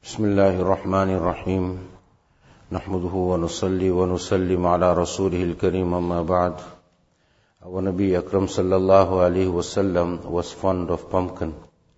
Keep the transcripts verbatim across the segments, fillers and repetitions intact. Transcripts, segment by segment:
Bismillahir Rahmanir Rahim. Nahmaduhu wa nusalli wa nusallim ala rasulihil kareem, amma ba'd. Our Nabi Akram sallallahu alayhi wasallam was fond of pumpkin.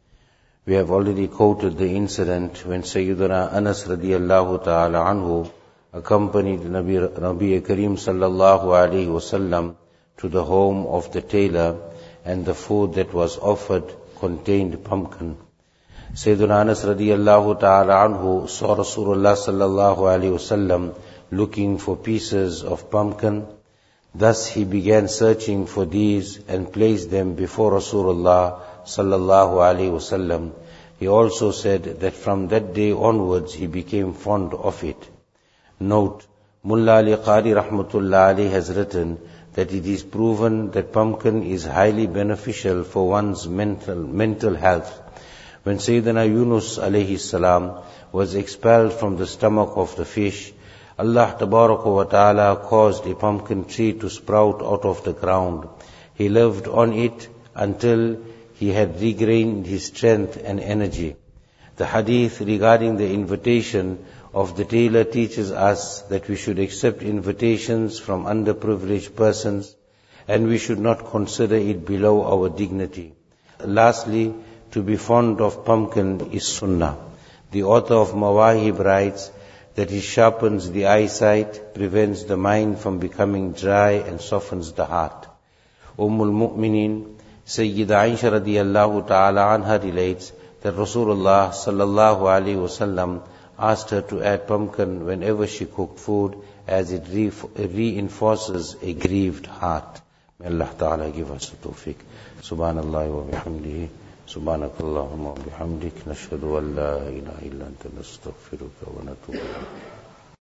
We have already quoted the incident when Sayyidina Anas radiyallahu ta'ala anhu accompanied Nabi, Nabi Kareem sallallahu alayhi wasallam to the home of the tailor, and the food that was offered contained pumpkin. Sayyidina Anas radiyallahu ta'ala anhu saw Rasulullah sallallahu alayhi wasallam looking for pieces of pumpkin. Thus he began searching for these and placed them before Rasulullah sallallahu alayhi wasallam. He also said that from that day onwards he became fond of it. Note, Mullah Ali Qari rahmatullah alayhi has written that it is proven that pumpkin is highly beneficial for one's mental, mental health. When Sayyidina Yunus alayhi salam was expelled from the stomach of the fish, Allah tabaraka wa ta'ala caused a pumpkin tree to sprout out of the ground. He lived on it until he had regained his strength and energy. The hadith regarding the invitation of the tailor teaches us that we should accept invitations from underprivileged persons, and we should not consider it below our dignity. Lastly, to be fond of pumpkin is sunnah. The author of Mawahib writes that it sharpens the eyesight, prevents the mind from becoming dry, and softens the heart. Ummul Mu'mineen Sayyida Aisha radiyallahu ta'ala anha relates that Rasulullah sallallahu alayhi wasallam asked her to add pumpkin whenever she cooked food, as it re- reinforces a grieved heart. May Allah ta'ala give us the tawfiq. Subhanallah wa bihamdihi. Subhanakallahumma wa bihamdik. Nashhadu an la ilaha illa anta nastaghfiruka wa natubu ilayk.